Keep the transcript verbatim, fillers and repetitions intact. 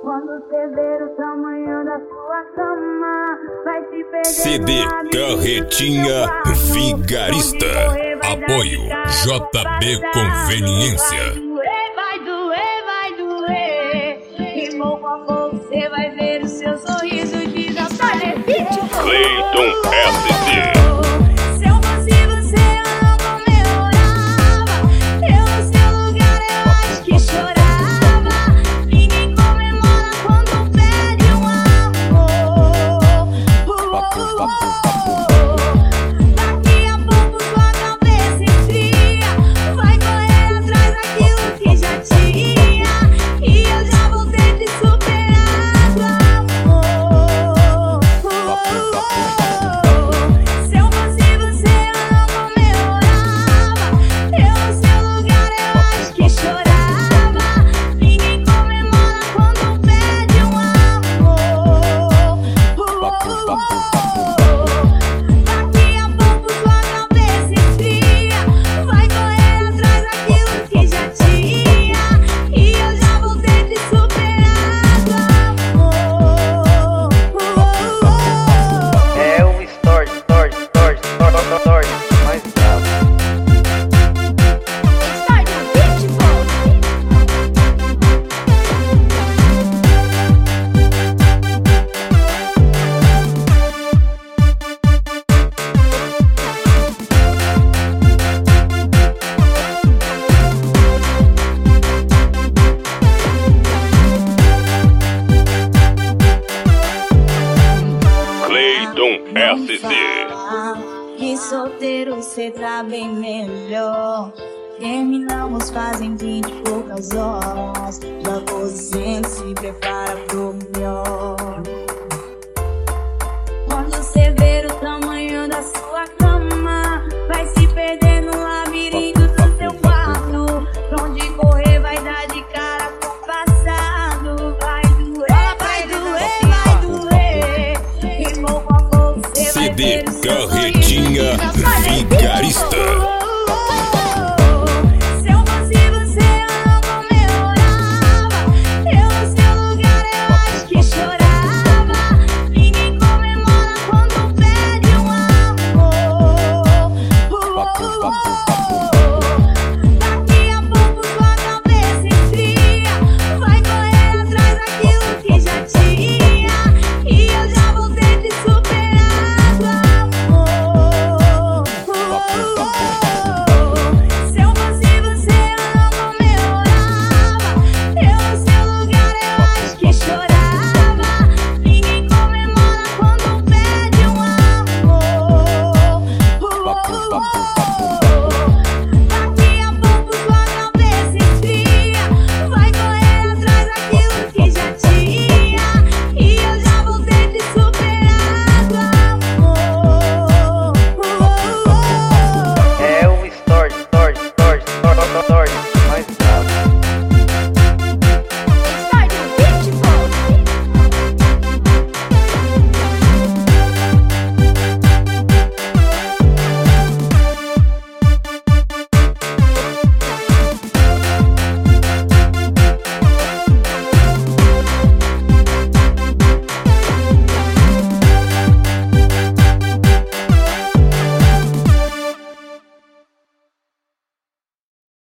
Quando você ver o tamanho da sua cama, vai se perder. C D Carretinha Vigarista. Apoio J B Conveniência. Vai doer, vai doer. E pouco a pouco você vai ver o seu sorriso de desaparecer. Cleiton S D. S D. Que solteiro cê tá bem melhor. Terminamos fazem vinte e poucas horas. Já você se prepara pro melhor. Quando você ver o tamanho da sua cama, vai se perder no labirinto do seu quarto. Pra onde correr vai dar de cara com o passado. Vai doer, vai doer, vai doer. E pouco a pouco C D Carretinha